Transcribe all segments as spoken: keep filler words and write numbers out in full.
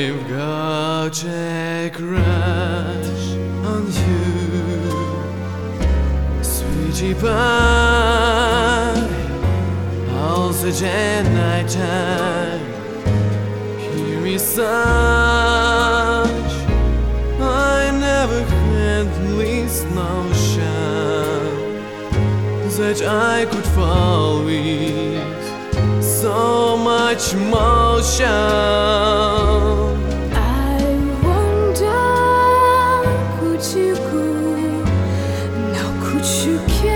I've got a crush on you, sweetie pie. All such a night time, here is such. I never had least notion that I could fall with so much motion. I wonder, could you go? Now could you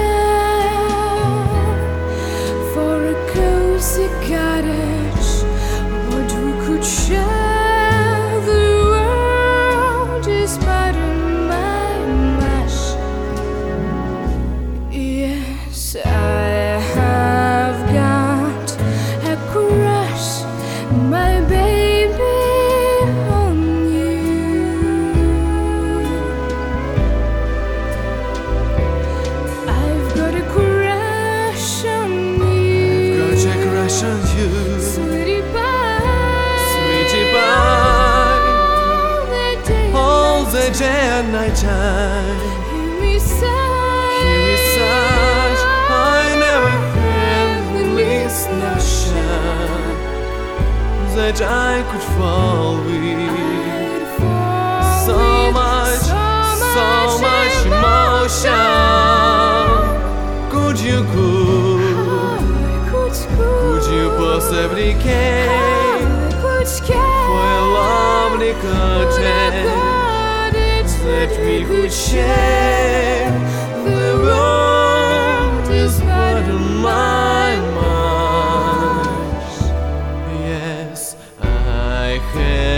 care for a cozy cottage where we could share the world is but in my mesh? Yes, I have got a crush, my baby, on you. I've got a crush on you. Got a crush on you, Sweetie pie, sweetie pie. all the day, All the day and night time, hear me say, here is such. I never had the least notion that I could fall with I'd fall so with much, so so much emotion. Could you, could, Could, could you possibly care could for a lovely cottage that we could share? The world is but on my mind. Yes, I have